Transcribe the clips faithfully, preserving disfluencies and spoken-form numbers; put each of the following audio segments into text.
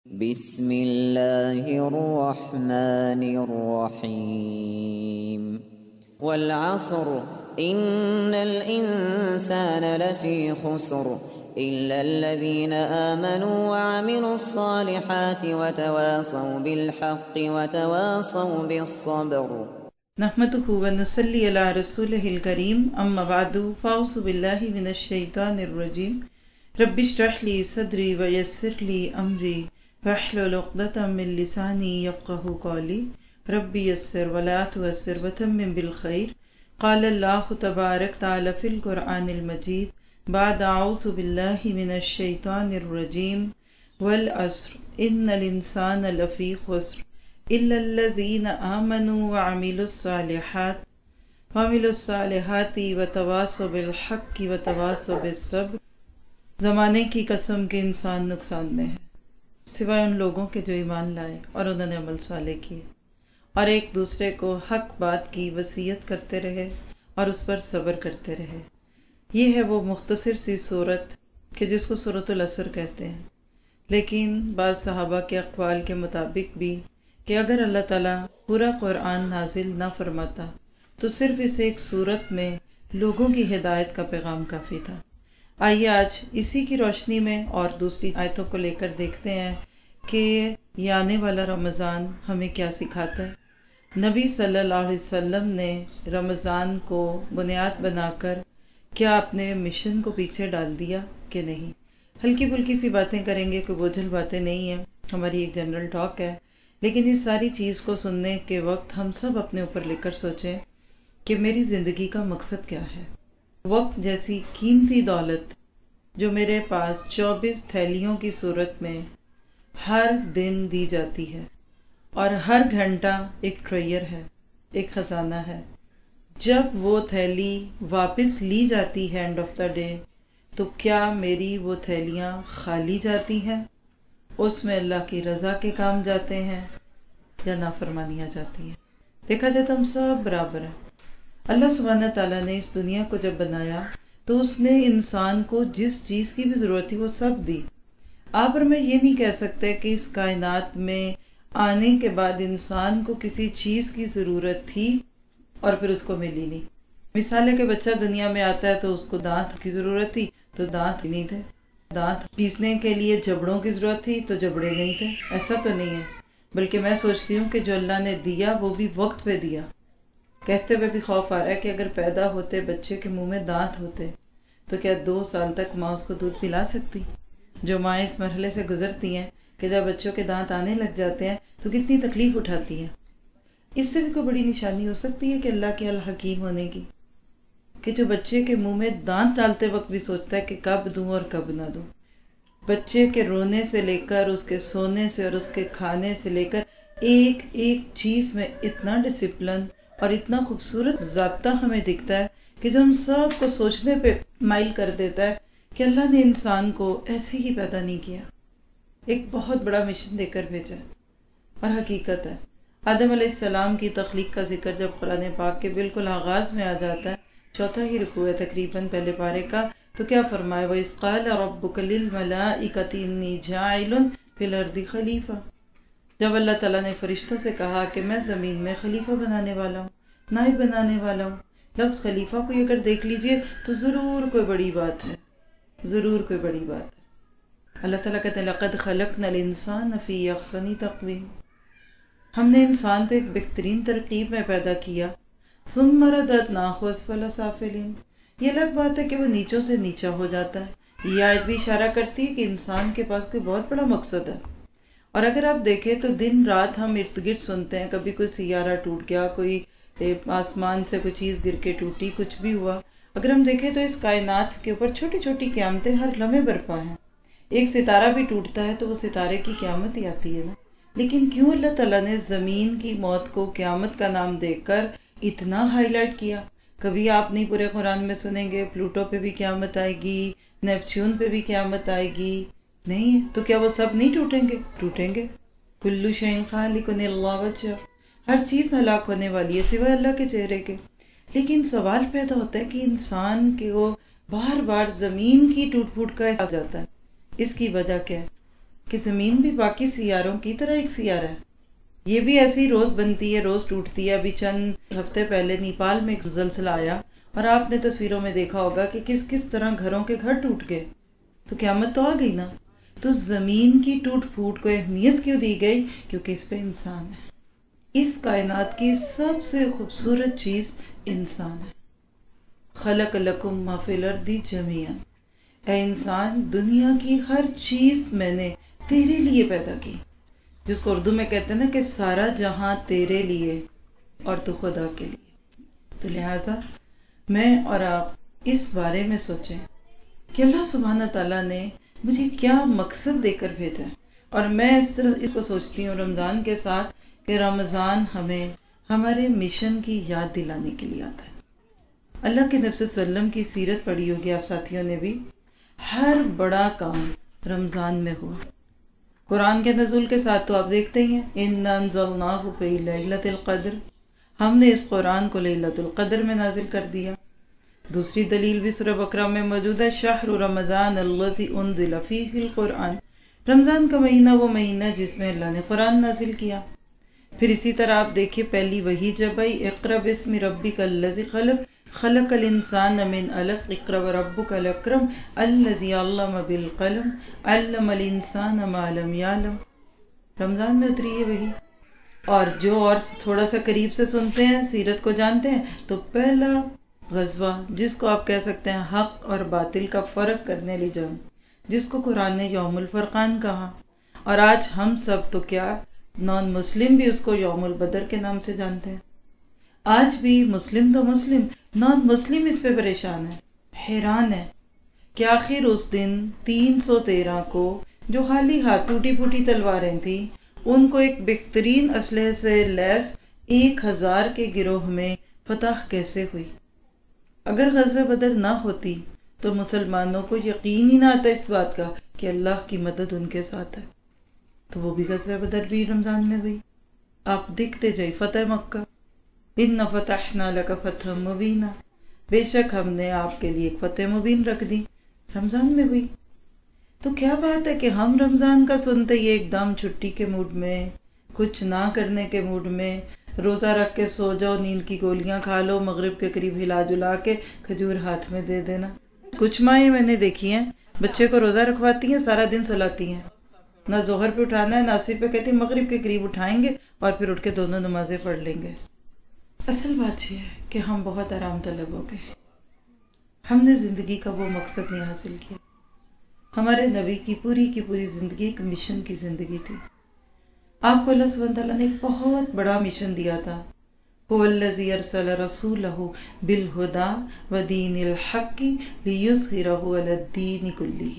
بسم اللہ الرحمن الرحیم والعصر ان الانسان لفی خسر الا الذین آمنوا وعملوا الصالحات وتواصوا بالحق وتواصوا بالصبر نحمده ونصلي على رسوله الكريم اما بعد فاعوذ بالله من الشیطان الرجیم رب اشرح لي صدری ويسر لي امری واحلل عقدة من لسانی یفقهوا قولی رب یسر ولا تعسر وتمم بالخیر قال اللہ تبارک تعالی فی القرآن المجید بعد اعوذ باللہ من الشیطان الرجیم والعصر ان الانسان لفی خسر الا الذین آمنوا وعملوا الصالحات وعملوا الصالحات وتواصوا بالحق وتواصوا بالصبر۔ زمانے کی قسم کہ انسان نقصان میں ہے سوائے ان لوگوں کے جو ایمان لائے اور انہوں نے عمل صالح کیے اور ایک دوسرے کو حق بات کی وصیت کرتے رہے اور اس پر صبر کرتے رہے۔ یہ ہے وہ مختصر سی صورت کہ جس کو سورۃ العصر کہتے ہیں، لیکن بعض صحابہ کے اقوال کے مطابق بھی کہ اگر اللہ تعالیٰ پورا قرآن نازل نہ فرماتا تو صرف اس ایک صورت میں لوگوں کی ہدایت کا پیغام کافی تھا۔ آئیے آج اسی کی روشنی میں اور دوسری آیتوں کو لے کر دیکھتے ہیں کہ یہ آنے والا رمضان ہمیں کیا سکھاتا ہے۔ نبی صلی اللہ علیہ وسلم نے رمضان کو بنیاد بنا کر کیا اپنے مشن کو پیچھے ڈال دیا کہ نہیں؟ ہلکی پھلکی سی باتیں کریں گے، کوئی بوجھل باتیں نہیں ہیں، ہماری ایک جنرل ٹاک ہے، لیکن اس ساری چیز کو سننے کے وقت ہم سب اپنے اوپر لے کر سوچیں کہ میری زندگی کا مقصد کیا ہے۔ وقت جیسی قیمتی دولت جو میرے پاس چوبیس تھیلیوں کی صورت میں ہر دن دی جاتی ہے اور ہر گھنٹہ ایک ٹریئر ہے، ایک خزانہ ہے۔ جب وہ تھیلی واپس لی جاتی ہے اینڈ آف دا ڈے تو کیا میری وہ تھیلیاں خالی جاتی ہیں؟ اس میں اللہ کی رضا کے کام جاتے ہیں یا نافرمانیاں جاتی ہیں؟ دیکھا جائے تو ہم سب برابر ہیں۔ اللہ سبحانہ تعالیٰ نے اس دنیا کو جب بنایا تو اس نے انسان کو جس چیز کی بھی ضرورت تھی وہ سب دی۔ آپ اور میں یہ نہیں کہہ سکتے کہ اس کائنات میں آنے کے بعد انسان کو کسی چیز کی ضرورت تھی اور پھر اس کو ملی نہیں۔ مثال ہے کہ بچہ دنیا میں آتا ہے تو اس کو دانت کی ضرورت تھی تو دانت نہیں تھے، دانت پیسنے کے لیے جبڑوں کی ضرورت تھی تو جبڑے نہیں تھے۔ ایسا تو نہیں ہے، بلکہ میں سوچتی ہوں کہ جو اللہ نے دیا وہ بھی وقت پہ دیا۔ کہتے ہوئے بھی خوف آ رہا ہے کہ اگر پیدا ہوتے بچے کے منہ میں دانت ہوتے تو کیا دو سال تک ماں اس کو دودھ پلا سکتی؟ جو مائیں اس مرحلے سے گزرتی ہیں کہ جب بچوں کے دانت آنے لگ جاتے ہیں تو کتنی تکلیف اٹھاتی ہیں۔ اس سے بھی کوئی بڑی نشانی ہو سکتی ہے کہ اللہ کے الحکیم ہونے کی، کہ جو بچے کے منہ میں دانت ڈالتے وقت بھی سوچتا ہے کہ کب دوں اور کب نہ دوں۔ بچے کے رونے سے لے کر اس کے سونے سے اور اس کے کھانے سے لے کر ایک ایک چیز میں اتنا ڈسپلن اور اتنا خوبصورت ضابطہ ہمیں دکھتا ہے کہ جو ہم سب کو سوچنے پہ مائل کر دیتا ہے کہ اللہ نے انسان کو ایسے ہی پیدا نہیں کیا، ایک بہت بڑا مشن دے کر بھیجا ہے۔ اور حقیقت ہے آدم علیہ السلام کی تخلیق کا ذکر جب قرآن پاک کے بالکل آغاز میں آ جاتا ہے، چوتھا ہی رکوع ہے تقریباً پہلے پارے کا، تو کیا فرمایا وَإِذْ قَالَ رَبُّكَ لِلْمَلَائِكَةِ إِنِّي جَاعِلٌ فِي الْأَرْضِ خَلِيفَةً، جب اللہ تعالیٰ نے فرشتوں سے کہا کہ میں زمین میں خلیفہ بنانے والا ہوں، نائب بنانے والا ہوں۔ لفظ خلیفہ کو اگر دیکھ لیجئے تو ضرور کوئی بڑی بات ہے، ضرور کوئی بڑی بات ہے۔ اللہ تعالیٰ کہتے ہیں لَقَدْ خَلَقْنَا الْإِنسَانَ فِي أَحْسَنِ تَقْوِيمٍ، ہم نے انسان کو ایک بہترین ترکیب میں پیدا کیا۔ ثُمَّ رَدَدْنَاهُ أَسْفَلَ سَافِلِينَ، یہ الگ بات ہے کہ وہ نیچوں سے نیچا ہو جاتا ہے۔ یہ آیت بھی اشارہ کرتی ہے کہ انسان کے پاس کوئی بہت بڑا مقصد ہے۔ اور اگر آپ دیکھیں تو دن رات ہم ارد گرد سنتے ہیں، کبھی کوئی سیارہ ٹوٹ گیا، کوئی آسمان سے کوئی چیز گر کے ٹوٹی، کچھ بھی ہوا۔ اگر ہم دیکھیں تو اس کائنات کے اوپر چھوٹی چھوٹی قیامتیں ہر لمحے برپا ہیں۔ ایک ستارہ بھی ٹوٹتا ہے تو وہ ستارے کی قیامت ہی آتی ہے نا۔ لیکن کیوں اللہ تعالیٰ نے زمین کی موت کو قیامت کا نام دے کر اتنا ہائی لائٹ کیا؟ کبھی آپ نہیں پورے قرآن میں سنیں گے پلوٹو پہ بھی قیامت آئے گی، نیپچون پہ بھی قیامت آئے گی، نہیں؟ تو کیا وہ سب نہیں ٹوٹیں گے؟ ٹوٹیں گے۔ کل شیء خالق الا وجہ، ہر چیز ہلاک ہونے والی ہے سوائے اللہ کے چہرے کے۔ لیکن سوال پیدا ہوتا ہے کہ انسان کو بار بار زمین کی ٹوٹ پھوٹ کا احساس جاتا ہے، اس کی وجہ کیا ہے؟ کہ زمین بھی باقی سیاروں کی طرح ایک سیارہ ہے، یہ بھی ایسی روز بنتی ہے، روز ٹوٹتی ہے. ابھی چند ہفتے پہلے نیپال میں ایک زلزلہ آیا اور آپ نے تصویروں میں دیکھا ہوگا کہ کس کس طرح گھروں کے گھر ٹوٹ گئے. تو قیامت تو آ گئی نا. تو زمین کی ٹوٹ پھوٹ کو اہمیت کیوں دی گئی؟ کیونکہ اس پہ انسان ہے. اس کائنات کی سب سے خوبصورت چیز انسان ہے. خلق لکم ما فی الارض جمیعا، اے انسان دنیا کی ہر چیز میں نے تیرے لیے پیدا کی، جس کو اردو میں کہتے ہیں نا کہ سارا جہاں تیرے لیے اور تو خدا کے لیے. تو لہٰذا میں اور آپ اس بارے میں سوچیں کہ اللہ سبحانہ تعالیٰ نے مجھے کیا مقصد دے کر بھیجا ہے. اور میں اس طرح اس کو سوچتی ہوں رمضان کے ساتھ کہ رمضان ہمیں ہمارے مشن کی یاد دلانے کے لیے آتا ہے. اللہ کے نبی صلی اللہ علیہ وسلم کی سیرت پڑھی ہوگی آپ ساتھیوں نے بھی. ہر بڑا کام رمضان میں ہوا. قرآن کے نزول کے ساتھ تو آپ دیکھتے ہی ہیں اِنَّا أَنزَلْنَاهُ فِي لَيْلَةِ الْقَدْرِ، ہم نے اس قرآن کو لیلۃ القدر میں نازل کر دیا. دوسری دلیل بھی سورہ بقرہ میں موجود ہے، شہر رمضان الذی انزل فیہ القرآن، رمضان کا مہینہ وہ مہینہ جس میں اللہ نے قرآن نازل کیا. پھر اسی طرح آپ دیکھیے پہلی وحی جب آئی، اقرأ باسم ربک الذی خلق خلق الانسان من علق اقرأ وربک الاکرم الذی علم بالقلم علم الانسان ما لم یعلم. رمضان میں اتری ہے وحی. اور جو اور تھوڑا سا قریب سے سنتے ہیں، سیرت کو جانتے ہیں، تو پہلا غزوہ جس کو آپ کہہ سکتے ہیں حق اور باطل کا فرق کرنے لی جنگ، جس کو قرآن نے یوم الفرقان کہا. اور آج ہم سب تو کیا نان مسلم بھی اس کو یوم البدر کے نام سے جانتے ہیں. آج بھی مسلم تو مسلم، نان مسلم اس پہ پریشان ہے، حیران ہے کہ آخر اس دن تین سو تیرہ کو جو خالی ہاتھ ٹوٹی پھوٹی تلواریں تھیں، ان کو ایک بہترین اسلحے سے لیس ایک ہزار کے گروہ میں فتح کیسے ہوئی. اگر غزوہ بدر نہ ہوتی تو مسلمانوں کو یقین ہی نہ آتا اس بات کا کہ اللہ کی مدد ان کے ساتھ ہے. تو وہ بھی غزوہ بدر بھی رمضان میں ہوئی. آپ دیکھتے جائیں فتح مکہ، اِنَّ فَتَحْنَا لَكَ فَتْحًا مُبِينًا، بے شک ہم نے آپ کے لیے ایک فتح مبین رکھ دی، رمضان میں ہوئی. تو کیا بات ہے کہ ہم رمضان کا سنتے ہی ایک دم چھٹی کے موڈ میں، کچھ نہ کرنے کے موڈ میں، روزہ رکھ کے سو جاؤ، نیند کی گولیاں کھا لو، مغرب کے قریب ہلا جلا کے کھجور ہاتھ میں دے دینا. کچھ مائیں میں نے دیکھی ہیں بچے کو روزہ رکھواتی ہیں، سارا دن سلاتی ہیں، نہ ظہر پہ اٹھانا ہے نہ عصر پہ، کہتی ہیں مغرب کے قریب اٹھائیں گے اور پھر اٹھ کے دونوں نمازیں پڑھ لیں گے. اصل بات یہ ہے کہ ہم بہت آرام طلب ہو گئے. ہم نے زندگی کا وہ مقصد نہیں حاصل کیا. ہمارے نبی کی پوری کی پوری زندگی ایک مشن کی زندگی تھی. آپ کو اللہ سبحانہ تعالیٰ نے ایک بہت بڑا مشن دیا تھا. هو الذی ارسل رسولہ بالہدی ودین الحق لیظہرہ علی الدین کلہ.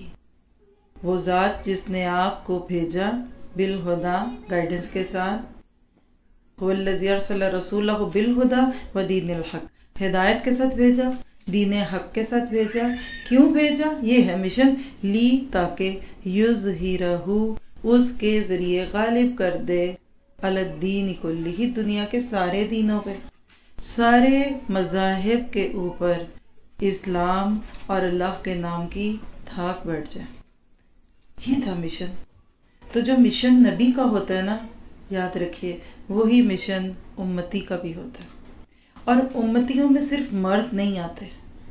وہ ذات جس نے آپ کو بھیجا بالہدی، گائیڈنس کے ساتھ. هو الذی ارسل رسولہ بالہدی ودین الحق، ہدایت کے ساتھ بھیجا، دین حق کے ساتھ بھیجا. کیوں بھیجا؟ یہ ہے مشن، لی تاکہ یظہرہ اس کے ذریعے غالب کر دے علی الدین کلہ، دنیا کے سارے دینوں پہ، سارے مذاہب کے اوپر اسلام اور اللہ کے نام کی دھاک بیٹھ جائے. یہ تھا مشن. تو جو مشن نبی کا ہوتا ہے نا، یاد رکھیے وہی مشن امتی کا بھی ہوتا ہے. اور امتیوں میں صرف مرد نہیں آتے،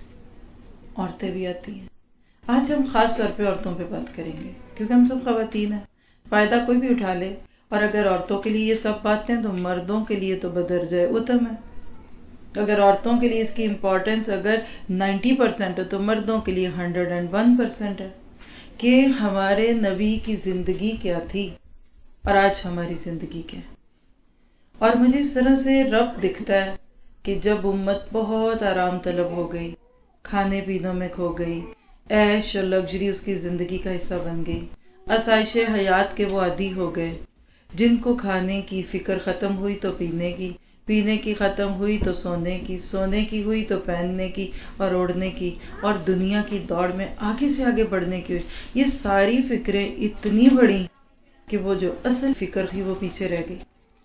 عورتیں بھی آتی ہیں. آج ہم خاص طور پہ عورتوں پہ بات کریں گے کیونکہ ہم سب خواتین ہیں. فائدہ کوئی بھی اٹھا لے، اور اگر عورتوں کے لیے یہ سب باتیں تو مردوں کے لیے تو بدرجہ اتم ہے. اگر عورتوں کے لیے اس کی امپورٹنس اگر نائنٹی پرسینٹ ہے تو مردوں کے لیے ہنڈریڈ اینڈ ون پرسینٹ ہے. کہ ہمارے نبی کی زندگی کیا تھی اور آج ہماری زندگی کیا ہے. اور مجھے اس طرح سے رب دکھتا ہے کہ جب امت بہت آرام طلب ہو گئی، کھانے پینوں میں کھو گئی، عیش اور لگژری اس کی زندگی کا حصہ بن گئی، آسائش حیات کے وہ عادی ہو گئے، جن کو کھانے کی فکر ختم ہوئی تو پینے کی، پینے کی ختم ہوئی تو سونے کی، سونے کی ہوئی تو پہننے کی اور اوڑھنے کی، اور دنیا کی دوڑ میں آگے سے آگے بڑھنے کی ہوئی. یہ ساری فکریں اتنی بڑی کہ وہ جو اصل فکر تھی وہ پیچھے رہ گئی.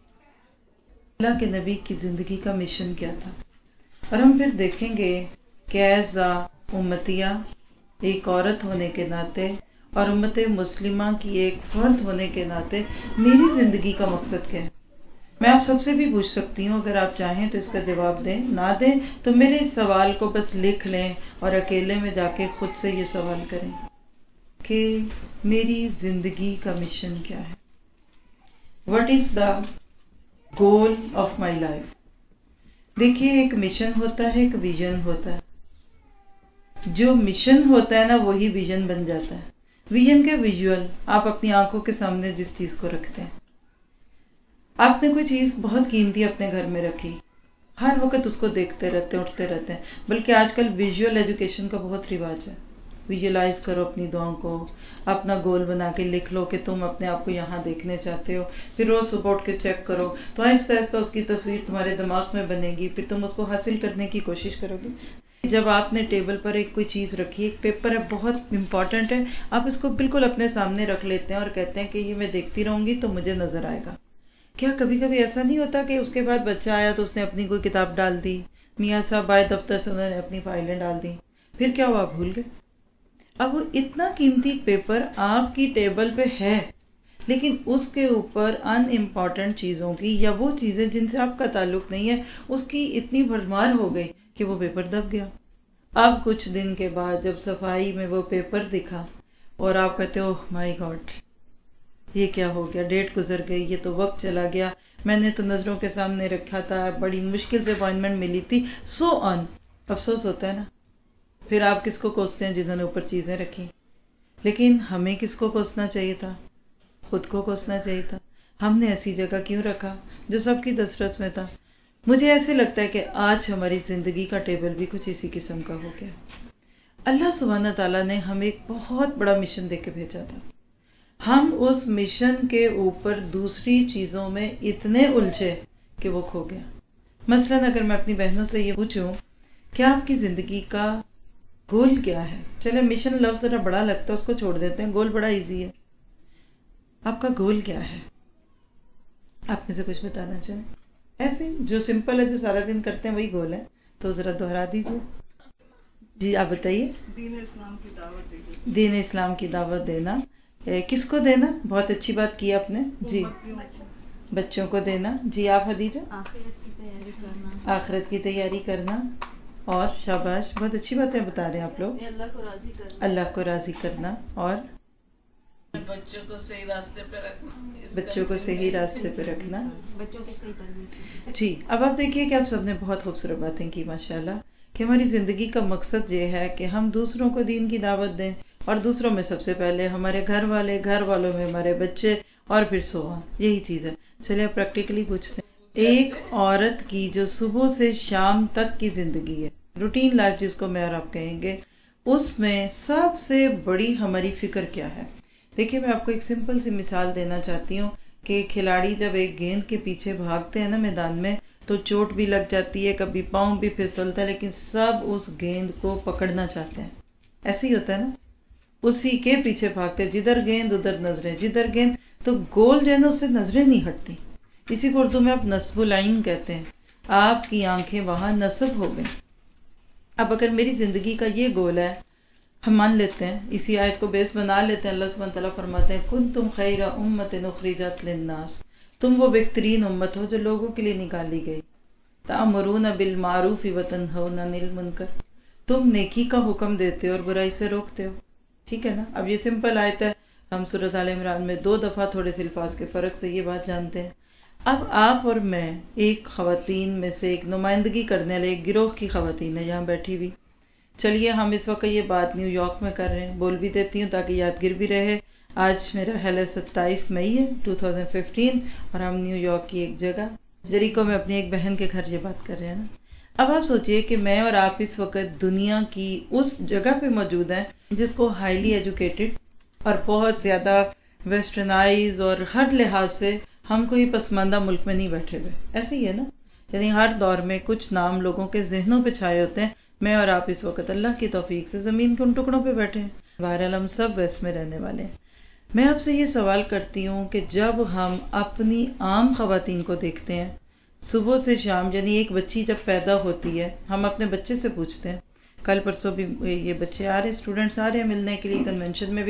اللہ کے نبی کی زندگی کا مشن کیا تھا؟ اور ہم پھر دیکھیں گے کہ ایز امتیہ، ایک عورت ہونے کے ناطے اور امت مسلمہ کی ایک فرد ہونے کے ناطے میری زندگی کا مقصد کیا ہے؟ میں آپ سب سے بھی پوچھ سکتی ہوں، اگر آپ چاہیں تو اس کا جواب دیں، نہ دیں تو میرے اس سوال کو بس لکھ لیں اور اکیلے میں جا کے خود سے یہ سوال کریں کہ میری زندگی کا مشن کیا ہے؟ What is the goal of my life؟ دیکھیے، ایک مشن ہوتا ہے، ایک ویژن ہوتا ہے. جو مشن ہوتا ہے نا وہی ویژن بن جاتا ہے. ویژن کے ویژول آپ اپنی آنکھوں کے سامنے جس چیز کو رکھتے ہیں. آپ نے کوئی چیز بہت قیمتی اپنے گھر میں رکھی، ہر وقت اس کو دیکھتے رہتے اٹھتے رہتے ہیں. بلکہ آج کل ویژول ایجوکیشن کا بہت رواج ہے. ویژولائز کرو اپنی دعاؤں کو، اپنا گول بنا کے لکھ لو کہ تم اپنے آپ کو یہاں دیکھنے چاہتے ہو، پھر روز صبح اٹھ کے چیک کرو تو آہستہ آہستہ اس کی تصویر تمہارے دماغ میں بنے گی، پھر تم اس کو حاصل کرنے کی کوشش کرو گے. جب آپ نے ٹیبل پر ایک کوئی چیز رکھی، ایک پیپر ہے بہت امپورٹنٹ ہے، آپ اس کو بالکل اپنے سامنے رکھ لیتے ہیں اور کہتے ہیں کہ یہ میں دیکھتی رہوں گی تو مجھے نظر آئے گا. کیا کبھی کبھی ایسا نہیں ہوتا کہ اس کے بعد بچہ آیا تو اس نے اپنی کوئی کتاب ڈال دی، میاں صاحب آئے دفتر سے انہوں نے اپنی فائلیں ڈال دی، پھر کیا ہوا؟ بھول گئے. اب وہ اتنا قیمتی پیپر آپ کی ٹیبل پہ ہے، لیکن اس کے اوپر ان امپورٹنٹ چیزوں کی یا وہ چیزیں جن سے آپ کا تعلق نہیں ہے اس کی اتنی بھرمار ہو گئی کہ وہ پیپر دب گیا. اب کچھ دن کے بعد جب صفائی میں وہ پیپر دکھا اور آپ کہتے ہو مائی گاڈ یہ کیا ہو گیا، ڈیٹ گزر گئی، یہ تو وقت چلا گیا، میں نے تو نظروں کے سامنے رکھا تھا، بڑی مشکل سے اپوائنٹمنٹ ملی تھی، سو آن. افسوس ہوتا ہے نا. پھر آپ کس کو کوستے ہیں؟ جنہوں نے اوپر چیزیں رکھی. لیکن ہمیں کس کو کوسنا چاہیے تھا؟ خود کو کوسنا چاہیے تھا. ہم نے ایسی جگہ کیوں رکھا جو سب کی دسترس میں تھا؟ مجھے ایسے لگتا ہے کہ آج ہماری زندگی کا ٹیبل بھی کچھ اسی قسم کا ہو گیا. اللہ سبحانہ تعالیٰ نے ہمیں ایک بہت بڑا مشن دے کے بھیجا تھا. ہم اس مشن کے اوپر دوسری چیزوں میں اتنے الجھے کہ وہ کھو گیا. مثلاً اگر میں اپنی بہنوں سے یہ پوچھوں کہ آپ کی زندگی کا گول کیا ہے؟ چلے مشن لفظ ذرا بڑا لگتا ہے، اس کو چھوڑ دیتے ہیں، گول بڑا ایزی ہے. آپ کا گول کیا ہے؟ آپ میں سے کچھ بتانا چاہیں؟ ایسے جو سمپل ہے، جو سارا دن کرتے ہیں وہی گول ہے، تو ذرا دوہرا دیجیے. جی آپ بتائیے. دین اسلام کی دعوت دینا. دین اسلام کی دعوت دینا. کس کو دینا؟ بہت اچھی بات کی آپ نے. جی بچوں کو دینا. جی آپ حدیجہ؟ آخرت کی تیاری کرنا. آخرت کی تیاری کرنا. اور شاباش، بہت اچھی باتیں بتا رہے ہیں آپ لوگ. اللہ کو راضی کرنا. اللہ کو راضی کرنا. اور بچوں کو صحیح راستے پہ رکھنا. بچوں کو صحیح راستے پہ رکھنا. بچوں کو صحیح تربیت. جی اب آپ دیکھیے کہ آپ سب نے بہت خوبصورت باتیں کی ماشاءاللہ، کہ ہماری زندگی کا مقصد یہ ہے کہ ہم دوسروں کو دین کی دعوت دیں، اور دوسروں میں سب سے پہلے ہمارے گھر والے، گھر والوں میں ہمارے بچے، اور پھر سو آن. یہی چیز ہے. چلیے آپ پریکٹیکلی پوچھتے ہیں، ایک عورت کی جو صبح سے شام تک کی زندگی ہے، روٹین لائف جس کو میں اور آپ کہیں گے، اس میں سب سے بڑی ہماری فکر کیا ہے؟ دیکھیے میں آپ کو ایک سمپل سی مثال دینا چاہتی ہوں کہ کھلاڑی جب ایک گیند کے پیچھے بھاگتے ہیں نا میدان میں، تو چوٹ بھی لگ جاتی ہے، کبھی پاؤں بھی پھسلتا ہے، لیکن سب اس گیند کو پکڑنا چاہتے ہیں. ایسے ہی ہوتا ہے نا، اسی کے پیچھے بھاگتے، جدھر گیند ادھر نظریں، جدھر گیند، تو گول جو ہے نا اس سے نظریں نہیں ہٹتی. اسی کو اردو میں آپ نصب العین کہتے ہیں. آپ کی آنکھیں وہاں نصب ہو گئی. اب اگر میری زندگی کا یہ گول ہے، ہم مان لیتے ہیں، اسی آیت کو بیس بنا لیتے ہیں. اللہ سبحانہ تعالیٰ فرماتے ہیں کنتم خیر امۃ اخرجت للناس، تم وہ بہترین امت ہو جو لوگوں کے لیے نکالی گئی. تأمرون بالمعروف وتنہون عن المنکر، تم نیکی کا حکم دیتے ہو اور برائی سے روکتے ہو. ٹھیک ہے نا. اب یہ سمپل آیت ہے، ہم سورۃ آل عمران میں دو دفعہ تھوڑے سے الفاظ کے فرق سے یہ بات جانتے ہیں. اب آپ اور میں ایک خواتین میں سے ایک نمائندگی کرنے والے ایک گروہ کی خواتین ہیں یہاں بیٹھی ہوئی. چلیے ہم اس وقت یہ بات نیو یارک میں کر رہے ہیں، بول بھی دیتی ہوں تاکہ یادگیر بھی رہے. آج میرا خیال ہے ستائیس مئی ہے دو ہزار پندرہ، اور ہم نیو یارک کی ایک جگہ جریکو میں اپنی ایک بہن کے گھر یہ بات کر رہے ہیں نا. اب آپ سوچئے کہ میں اور آپ اس وقت دنیا کی اس جگہ پہ موجود ہیں جس کو ہائیلی ایجوکیٹڈ اور بہت زیادہ ویسٹرنائز اور ہر لحاظ سے ہم کوئی پسماندہ ملک میں نہیں بیٹھے ہوئے. ایسے ہی ہے نا، یعنی ہر دور میں کچھ نام لوگوں کے ذہنوں پہ چھائے ہوتے ہیں. میں اور آپ اس وقت اللہ کی توفیق سے زمین کے ان ٹکڑوں پہ بیٹھے ہیں. بہرحال ہم سب ویسٹ میں رہنے والے ہیں. میں آپ سے یہ سوال کرتی ہوں کہ جب ہم اپنی عام خواتین کو دیکھتے ہیں صبح سے شام، یعنی ایک بچی جب پیدا ہوتی ہے، ہم اپنے بچے سے پوچھتے ہیں، کل پرسوں بھی یہ بچے آ رہے، اسٹوڈنٹس آ رہے ہیں ملنے کے لیے، کنونشن میں بھی تھے،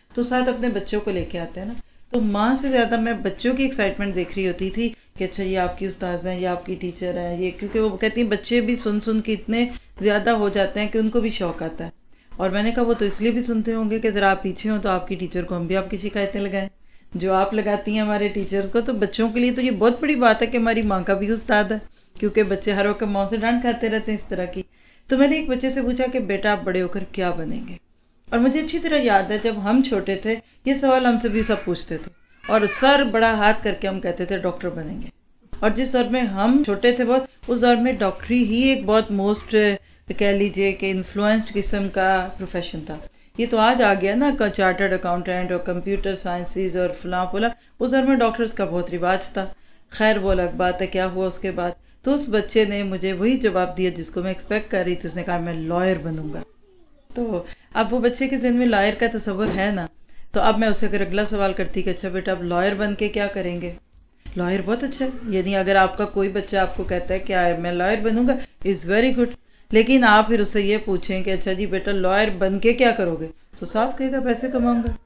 تو ساتھ اپنے بچوں کو لے کے آتے ہیں نا. تو ماں سے زیادہ میں بچوں کی ایکسائٹمنٹ دیکھ رہی ہوتی تھی کہ اچھا یہ آپ کی استاذ ہیں، یہ آپ کی ٹیچر ہیں، یہ کیونکہ وہ کہتی ہیں بچے بھی سن سن کے اتنے زیادہ ہو جاتے ہیں کہ ان کو بھی شوق آتا ہے. اور میں نے کہا وہ تو اس لیے بھی سنتے ہوں گے کہ ذرا آپ پیچھے ہوں تو آپ کی ٹیچر کو ہم بھی آپ کی شکایتیں لگائیں جو آپ لگاتی ہیں ہمارے ٹیچرز کو. تو بچوں کے لیے تو یہ بہت بڑی بات ہے کہ ہماری ماں کا بھی استاد ہے، کیونکہ بچے ہر وقت ماں سے ڈانٹ کھاتے رہتے ہیں اس طرح کی. تو میں نے ایک بچے سے پوچھا کہ بیٹا آپ بڑے ہو کر کیا بنیں گے؟ اور مجھے اچھی طرح یاد ہے جب ہم چھوٹے تھے یہ سوال ہم سے بھی سب پوچھتے تھے اور سر بڑا ہاتھ کر کے ہم کہتے تھے ڈاکٹر بنیں گے. اور جس دور میں ہم چھوٹے تھے بہت، اس دور میں ڈاکٹری ہی ایک بہت موسٹ کہہ لیجیے کہ انفلوئنسڈ قسم کا پروفیشن تھا. یہ تو آج آ گیا نا چارٹرڈ اکاؤنٹنٹ اور کمپیوٹر سائنسز اور فلاں فلاں. اس دور میں ڈاکٹرز کا بہت رواج تھا. خیر وہ الگ بات ہے کیا ہوا اس کے بعد. تو اس بچے نے مجھے وہی جواب دیا جس کو میں ایکسپیکٹ کر رہی تھی. اس نے کہا میں لائر بنوں گا. تو اب وہ بچے کے ذہن میں لائر کا تصور ہے نا. تو اب میں اسے اگر اگلا سوال کرتی کہ اچھا بیٹا اب لائر بن کے کیا کریں گے؟ لائر بہت اچھا ہے، یعنی اگر آپ کا کوئی بچہ آپ کو کہتا ہے کہ میں lawyer Bannu God is very good. لیکن آپ پھر اس سے یہ پوچھیں کہ اچھا جی بیٹا لائر بن کے کیا کرو گے؟ تو صاف کہے گا پیسے کماؤں گا،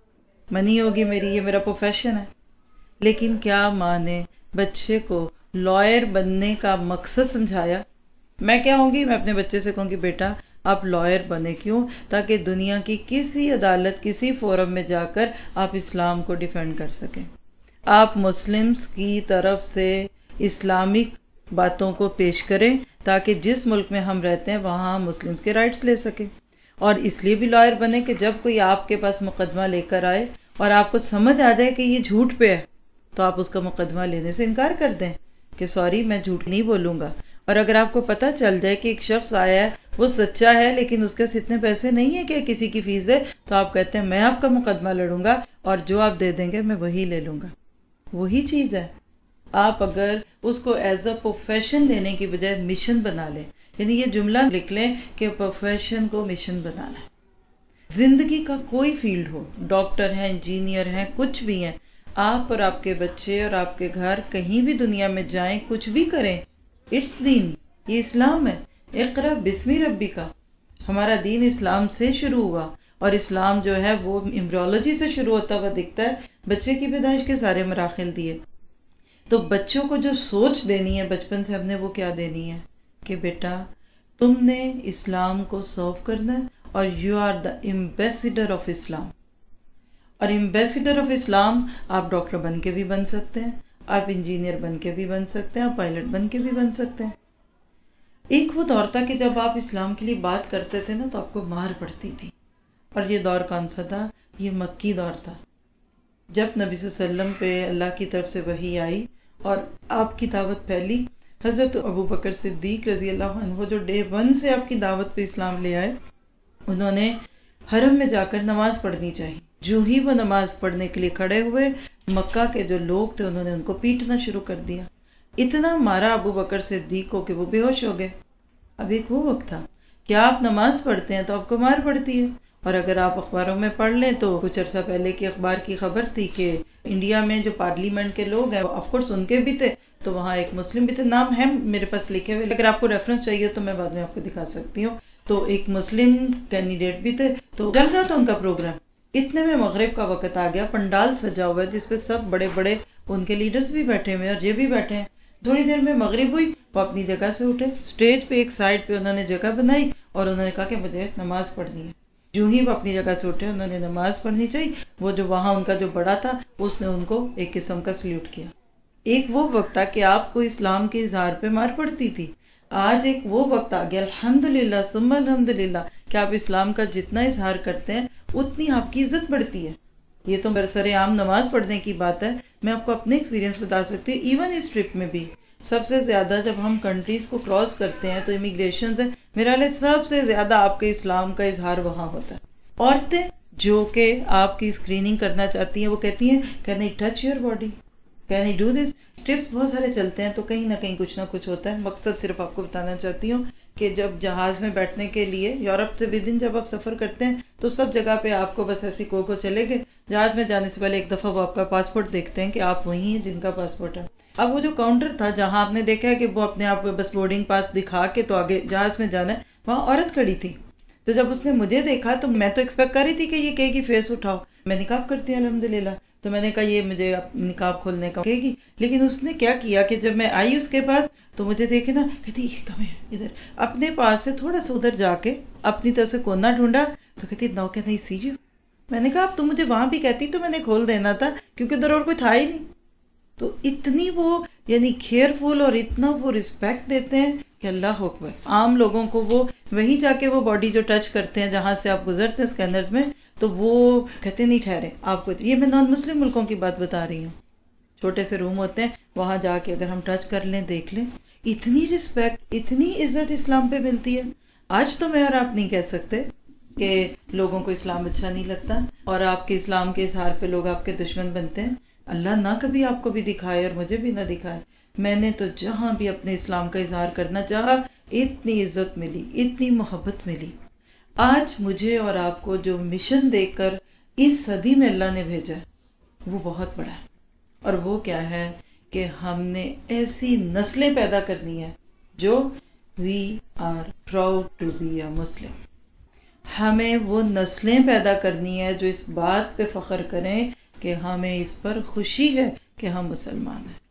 منی ہوگی میری، یہ میرا پروفیشن ہے. لیکن کیا ماں نے بچے کو لائر بننے کا مقصد سمجھایا؟ میں کیا ہوں گی، میں اپنے بچے سے کہوں گی بیٹا آپ لائر بنے. کیوں؟ تاکہ دنیا کی کسی عدالت کسی فورم میں جا کر آپ اسلام کو ڈیفینڈ کر سکیں. آپ مسلمز کی طرف سے اسلامک باتوں کو پیش کریں تاکہ جس ملک میں ہم رہتے ہیں وہاں مسلمز کے رائٹس لے سکیں. اور اس لیے بھی لائر بنے کہ جب کوئی آپ کے پاس مقدمہ لے کر آئے اور آپ کو سمجھ آ جائے کہ یہ جھوٹ پہ ہے تو آپ اس کا مقدمہ لینے سے انکار کر دیں کہ سوری میں جھوٹ نہیں بولوں گا. اور اگر آپ کو پتہ چل جائے کہ ایک شخص آیا ہے وہ سچا ہے لیکن اس کے پاس اتنے پیسے نہیں ہیں کہ کسی کی فیس دے، تو آپ کہتے ہیں میں آپ کا مقدمہ لڑوں گا اور جو آپ دے دیں گے میں وہی لے لوں گا. وہی چیز ہے. آپ اگر اس کو ایز اے پروفیشن لینے کی بجائے مشن بنا لیں، یعنی یہ جملہ لکھ لیں کہ پروفیشن کو مشن بنانا ہے. زندگی کا کوئی فیلڈ ہو، ڈاکٹر ہیں، انجینئر ہیں، کچھ بھی ہیں، آپ اور آپ کے بچے اور آپ کے گھر کہیں بھی دنیا میں جائیں کچھ بھی کریں، اٹس دین. یہ اسلام ہے. اقرا بسم ربی کا. ہمارا دین اسلام سے شروع ہوا اور اسلام جو ہے وہ ایمبریولوجی سے شروع ہوتا ہوا دکھتا ہے. بچے کی پیدائش کے سارے مراحل دیے. تو بچوں کو جو سوچ دینی ہے بچپن سے ہم نے وہ کیا دینی ہے کہ بیٹا تم نے اسلام کو سرو کرنا ہے اور you are the ambassador of Islam. اور ایمبیسیڈر آف اسلام آپ ڈاکٹر بن کے بھی بن سکتے ہیں، آپ انجینئر بن کے بھی بن سکتے ہیں، آپ پائلٹ بن کے بھی بن سکتے ہیں. ایک وہ دور تھا کہ جب آپ اسلام کے لیے بات کرتے تھے نا تو آپ کو مار پڑتی تھی. اور یہ دور کون سا تھا؟ یہ مکی دور تھا جب نبی صلی اللہ علیہ وسلم پہ اللہ کی طرف سے وحی آئی اور آپ کی دعوت پھیلی. حضرت ابو بکر صدیق رضی اللہ عنہ جو ڈے ون سے آپ کی دعوت پہ اسلام لے آئے، انہوں نے حرم میں جا کر نماز پڑھنی چاہیے. جو ہی وہ نماز پڑھنے کے لیے کھڑے ہوئے، مکہ کے جو لوگ تھے انہوں نے ان کو پیٹنا شروع کر دیا. اتنا مارا ابو بکر صدیق کو کہ وہ بے ہوش ہو گئے. اب ایک وہ وقت تھا کہ آپ نماز پڑھتے ہیں تو آپ کو مار پڑتی ہے. اور اگر آپ اخباروں میں پڑھ لیں تو کچھ عرصہ پہلے کی اخبار کی خبر تھی کہ انڈیا میں جو پارلیمنٹ کے لوگ ہیں آف کورس ان کے بھی تھے، تو وہاں ایک مسلم بھی تھے. نام ہے میرے پاس لکھے ہوئے، اگر آپ کو ریفرنس چاہیے تو میں بعد میں آپ کو دکھا سکتی ہوں. تو ایک مسلم کینڈیڈیٹ بھی تھے، تو چل رہا تھا ان کا پروگرام. اتنے میں مغرب کا وقت آ گیا، پنڈال سجا ہوا ہے جس پہ سب بڑے بڑے ان کے لیڈرز بھی بیٹھے ہوئے اور یہ بھی بیٹھے ہیں. تھوڑی دیر میں مغرب ہوئی، وہ اپنی جگہ سے اٹھے، اسٹیج پہ ایک سائڈ پہ انہوں نے جگہ بنائی اور انہوں نے کہا کہ مجھے نماز پڑھنی ہے. جو ہی وہ اپنی جگہ سے اٹھے انہوں نے نماز پڑھنی چاہیے. وہ جو وہاں ان کا جو بڑا تھا اس نے ان کو ایک قسم کا سلیوٹ کیا. ایک وہ وقت تھا کہ آپ کو اسلام کے اظہار پہ مار پڑتی تھی. آج ایک وہ وقت آ گیا الحمدللہ ثم الحمدللہ کہ آپ اسلام کا جتنا اظہار کرتے ہیں اتنی آپ کی عزت بڑھتی ہے. یہ تو برسر عام نماز پڑھنے کی بات ہے. میں آپ کو اپنے ایکسپیرینس بتا سکتی ہوں. ایون اس ٹرپ میں بھی سب سے زیادہ جب ہم کنٹریز کو کراس کرتے ہیں تو امیگریشن ہے، میرا لئے سب سے زیادہ آپ کے اسلام کا اظہار وہاں ہوتا ہے. عورتیں جو کہ آپ کی اسکریننگ کرنا چاہتی ہیں وہ کہتی ہیں can I touch your body, can I do this. Trips بہت سارے چلتے ہیں تو کہیں نہ کہیں کچھ نہ کچھ ہوتا ہے. مقصد صرف آپ کو بتانا چاہتی ہوں کہ جب جہاز میں بیٹھنے کے لیے یورپ سے ودن جب آپ سفر کرتے ہیں تو سب جگہ پہ آپ کو بس ایسی کو کو چلے گئے. جہاز میں جانے سے پہلے ایک دفعہ وہ آپ کا پاسپورٹ دیکھتے ہیں کہ آپ وہی ہیں جن کا پاسپورٹ ہے. اب وہ جو کاؤنٹر تھا جہاں آپ نے دیکھا ہے کہ وہ اپنے آپ بس بورڈنگ پاس دکھا کے تو آگے جہاز میں جانا ہے، وہاں عورت کھڑی تھی. تو جب اس نے مجھے دیکھا تو میں تو ایکسپیکٹ کر رہی تھی کہ یہ کہے گی فیس اٹھاؤ، میں نقاب کرتی ہوں الحمدللہ، تو میں نے کہا یہ مجھے نقاب کھولنے کا کہے گی. لیکن اس نے کیا کیا کہ جب میں آئی اس کے پاس تو مجھے دیکھے نا، کہتی کم ادھر، اپنے پاس سے تھوڑا سا ادھر جا کے اپنی طرف سے کونا ڈھونڈا تو کہتی نو کہ نہیں سی یو. میں نے کہا اب تم مجھے وہاں بھی کہتی تو میں نے کھول دینا تھا، کیونکہ ادھر اور کوئی تھا ہی نہیں. تو اتنی وہ یعنی کیئرفل اور اتنا وہ رسپیکٹ دیتے ہیں کہ اللہ اکبر. عام لوگوں کو وہ وہیں جا کے وہ باڈی جو ٹچ کرتے ہیں جہاں سے آپ گزرتے ہیں اسکینرز میں، تو وہ کہتے نہیں ٹھہرے آپ کو. یہ میں نان مسلم ملکوں کی بات بتا رہی ہوں، چھوٹے سے روم ہوتے ہیں وہاں جا کے اگر ہم ٹچ کر لیں دیکھ لیں، اتنی رسپیکٹ اتنی عزت اسلام پہ ملتی ہے. آج تو میں اور آپ نہیں کہہ سکتے کہ لوگوں کو اسلام اچھا نہیں لگتا اور آپ کے اسلام کے اظہار پہ لوگ آپ کے دشمن بنتے ہیں. اللہ نہ کبھی آپ کو بھی دکھائے اور مجھے بھی نہ دکھائے. میں نے تو جہاں بھی اپنے اسلام کا اظہار کرنا چاہا اتنی عزت ملی، اتنی محبت ملی. آج مجھے اور آپ کو جو مشن دے کر اس صدی میں اللہ نے بھیجا وہ بہت بڑا ہے، اور وہ کیا ہے کہ ہم نے ایسی نسلیں پیدا کرنی ہے جو we are proud to be a Muslim. ہمیں وہ نسلیں پیدا کرنی ہے جو اس بات پہ فخر کریں کہ ہمیں اس پر خوشی ہے کہ ہم مسلمان ہیں.